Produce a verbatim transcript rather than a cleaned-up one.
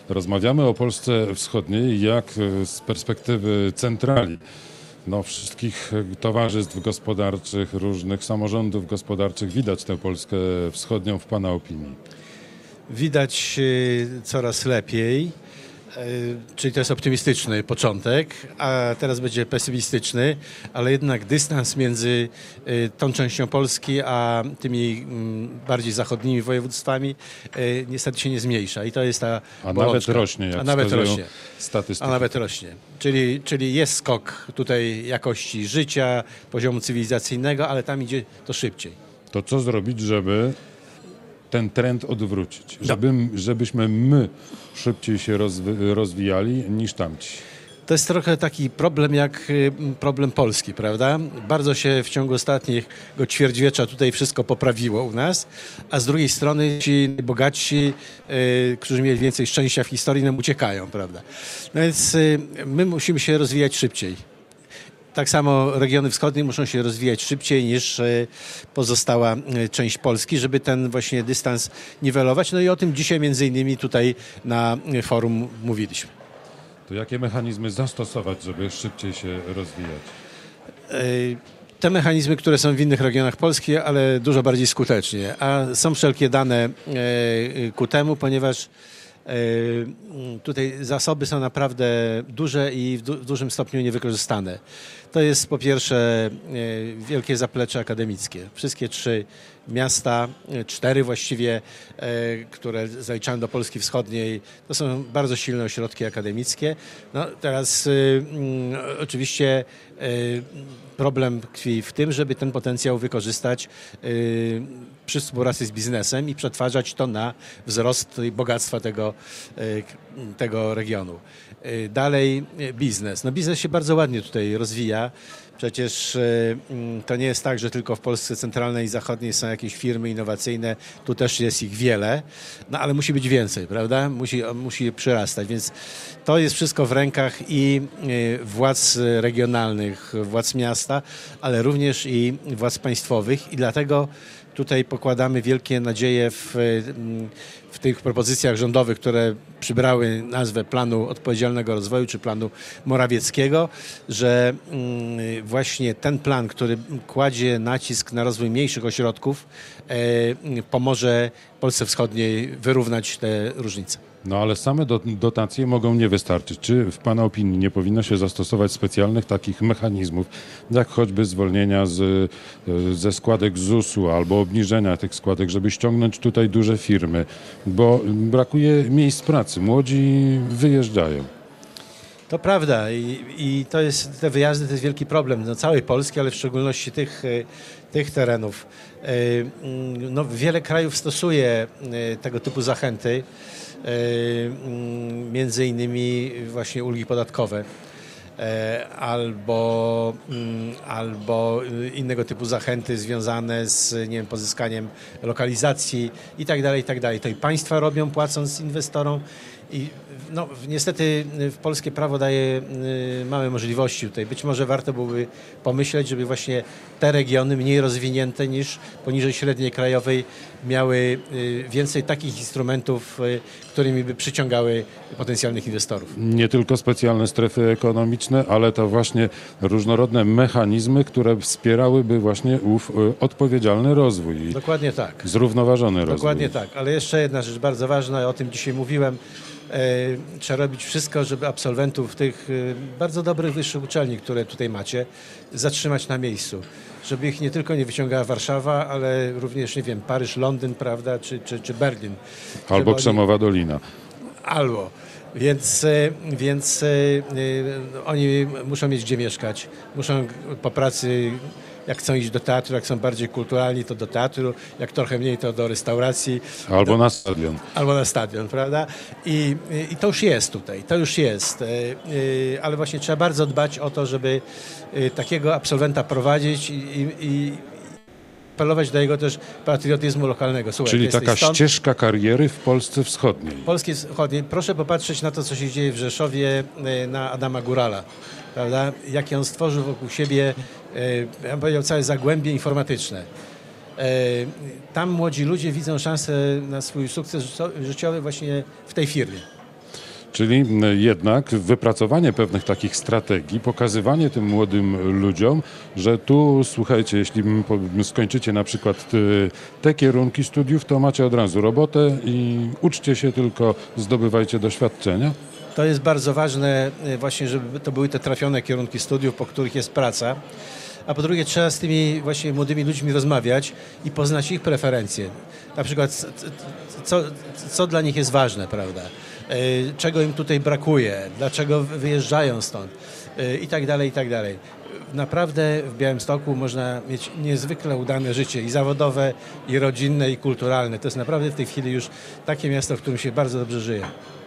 Rozmawiamy o Polsce Wschodniej jak z perspektywy centrali. No, wszystkich towarzystw gospodarczych, różnych samorządów gospodarczych. Widać tę Polskę Wschodnią w Pana opinii? Widać coraz lepiej, czyli to jest optymistyczny początek, a teraz będzie pesymistyczny, ale jednak dystans między tą częścią Polski a tymi bardziej zachodnimi województwami niestety się nie zmniejsza i to jest ta A bolączka. nawet rośnie, jak a nawet rośnie. statystyki. A nawet rośnie. Czyli, czyli jest skok tutaj jakości życia, poziomu cywilizacyjnego, ale tam idzie to szybciej. To co zrobić, żeby ten trend odwrócić? Żeby, żebyśmy my szybciej się rozwi- rozwijali niż tamci. To jest trochę taki problem jak problem Polski, prawda? Bardzo się w ciągu ostatniego ćwierćwiecza tutaj wszystko poprawiło u nas, a z drugiej strony ci bogatsi, yy, którzy mieli więcej szczęścia w historii, nam uciekają, prawda? No więc yy, my musimy się rozwijać szybciej. Tak samo regiony wschodnie muszą się rozwijać szybciej niż pozostała część Polski, żeby ten właśnie dystans niwelować. No i o tym dzisiaj między innymi tutaj na forum mówiliśmy. To jakie mechanizmy zastosować, żeby szybciej się rozwijać? Te mechanizmy, które są w innych regionach Polski, ale dużo bardziej skutecznie. A są wszelkie dane ku temu, ponieważ tutaj zasoby są naprawdę duże i w, du- w dużym stopniu niewykorzystane. To jest po pierwsze wielkie zaplecze akademickie. Wszystkie trzy miasta, cztery właściwie, które zaliczają do Polski Wschodniej, to są bardzo silne ośrodki akademickie. No, teraz y, y, oczywiście y, problem tkwi w tym, żeby ten potencjał wykorzystać y, przy współpracy z biznesem i przetwarzać to na wzrost i bogactwa tego, y, tego regionu. Y, dalej y, biznes. No, biznes się bardzo ładnie tutaj rozwija. Przecież y, to nie jest tak, że tylko w Polsce centralnej i zachodniej są jakieś firmy innowacyjne. Tu też jest ich wiele, no ale musi być więcej, prawda? Musi, musi przyrastać, więc to jest wszystko w rękach i y, władz regionalnych, władz miasta, ale również i władz państwowych i dlatego tutaj pokładamy wielkie nadzieje w, w tych propozycjach rządowych, które przybrały nazwę Planu Odpowiedzialnego Rozwoju czy Planu Morawieckiego, że właśnie ten plan, który kładzie nacisk na rozwój mniejszych ośrodków, pomoże Polsce Wschodniej wyrównać te różnice. No ale same do, dotacje mogą nie wystarczyć. Czy w Pana opinii nie powinno się zastosować specjalnych takich mechanizmów, jak choćby zwolnienia z, ze składek zusu albo obniżenia tych składek, żeby ściągnąć tutaj duże firmy, bo brakuje miejsc pracy, młodzi wyjeżdżają. To prawda i, i to jest, te wyjazdy to jest wielki problem no, całej Polski, ale w szczególności tych, tych terenów. No, wiele krajów stosuje tego typu zachęty, między innymi właśnie ulgi podatkowe albo, albo innego typu zachęty związane z nie wiem, pozyskaniem lokalizacji i tak dalej, i tak dalej. To i państwa robią, płacąc inwestorom. I no, niestety w polskie prawo daje y, małe możliwości tutaj. Być może warto byłoby pomyśleć, żeby właśnie te regiony mniej rozwinięte niż poniżej średniej krajowej miały y, więcej takich instrumentów, y, którymi by przyciągały potencjalnych inwestorów. Nie tylko specjalne strefy ekonomiczne, ale to właśnie różnorodne mechanizmy, które wspierałyby właśnie ów y, odpowiedzialny rozwój. Dokładnie tak. Zrównoważony rozwój. Dokładnie tak. Ale jeszcze jedna rzecz bardzo ważna, o tym dzisiaj mówiłem. Trzeba robić wszystko, żeby absolwentów tych bardzo dobrych wyższych uczelni, które tutaj macie, zatrzymać na miejscu. Żeby ich nie tylko nie wyciągała Warszawa, ale również, nie wiem, Paryż, Londyn, prawda, czy, czy, czy Berlin. Albo oni... Krzemowa Dolina. Albo. Więc, więc oni muszą mieć gdzie mieszkać. Muszą po pracy, jak chcą iść do teatru, jak są bardziej kulturalni, to do teatru, jak trochę mniej, to do restauracji. Albo do, na stadion. Albo na stadion, prawda? I, I to już jest tutaj, to już jest. Ale właśnie trzeba bardzo dbać o to, żeby takiego absolwenta prowadzić i, i, i apelować do jego też patriotyzmu lokalnego. Słuchaj, Czyli taka stąd, ścieżka kariery w Polsce Wschodniej. Polskie Wschodniej. Proszę popatrzeć na to, co się dzieje w Rzeszowie, na Adama Górala. Prawda? Jakie on stworzył wokół siebie, ja bym powiedział, całe zagłębie informatyczne. Tam młodzi ludzie widzą szansę na swój sukces życiowy właśnie w tej firmie. Czyli jednak wypracowanie pewnych takich strategii, pokazywanie tym młodym ludziom, że tu, słuchajcie, jeśli skończycie na przykład te kierunki studiów, to macie od razu robotę i uczcie się tylko, zdobywajcie doświadczenia. To jest bardzo ważne właśnie, żeby to były te trafione kierunki studiów, po których jest praca. A po drugie trzeba z tymi właśnie młodymi ludźmi rozmawiać i poznać ich preferencje. Na przykład co, co dla nich jest ważne, prawda? Czego im tutaj brakuje, dlaczego wyjeżdżają stąd i tak dalej, i tak dalej. Naprawdę w Białymstoku można mieć niezwykle udane życie i zawodowe, i rodzinne, i kulturalne. To jest naprawdę w tej chwili już takie miasto, w którym się bardzo dobrze żyje.